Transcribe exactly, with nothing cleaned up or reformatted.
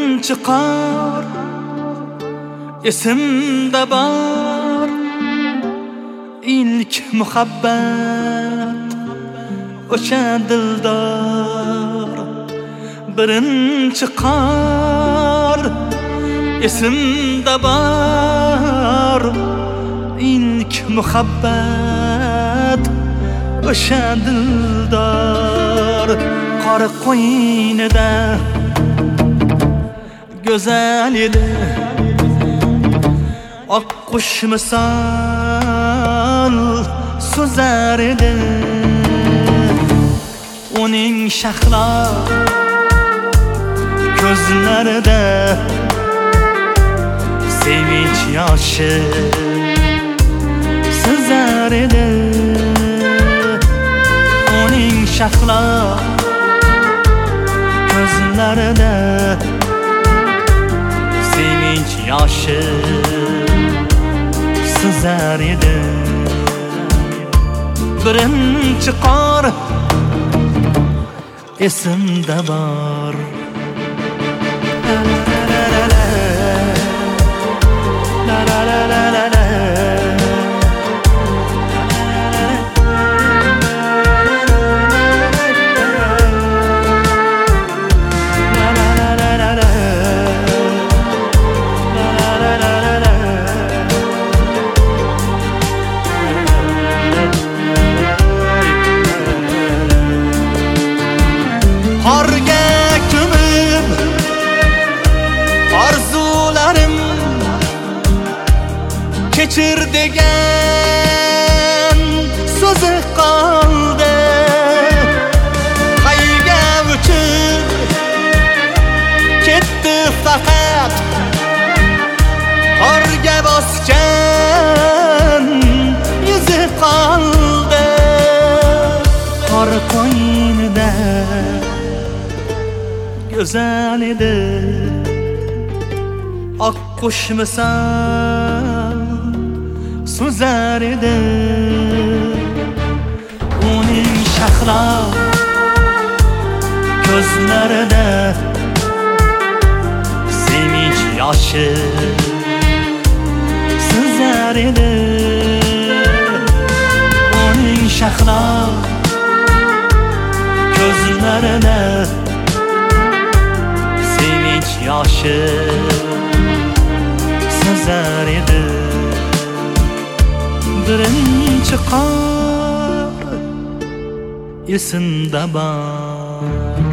birinchi qor esimda bor, ilk muhabbat o'sha dildor. Birinchi qor esimda bor, ilk muhabbat o'sha dildor. Qor qo'ynida go'zal edi, oqqush misol so'zar edi. Uning shahlo ko'zlarida sevinch yoshi sizar edi. Uning shahlo ko'zlarida sevinch yoshi sizar edi. Birinchi qor esimda bor. La la la la la la. Qorga ko'mib orzularim, kechir degan so'zi qoldi. Qayga uchib ketdi faqat qorga bosgan yuzi qoldi. Qor qo'ynida go'zal edi, oqqush misol so'zar edi. Uning shahlo ko'zlarida sevinch yoshi sizar edi. Uning shahlo ko'zlarida sevinch yoshi sizar edi. Birinchi qor esimda bor.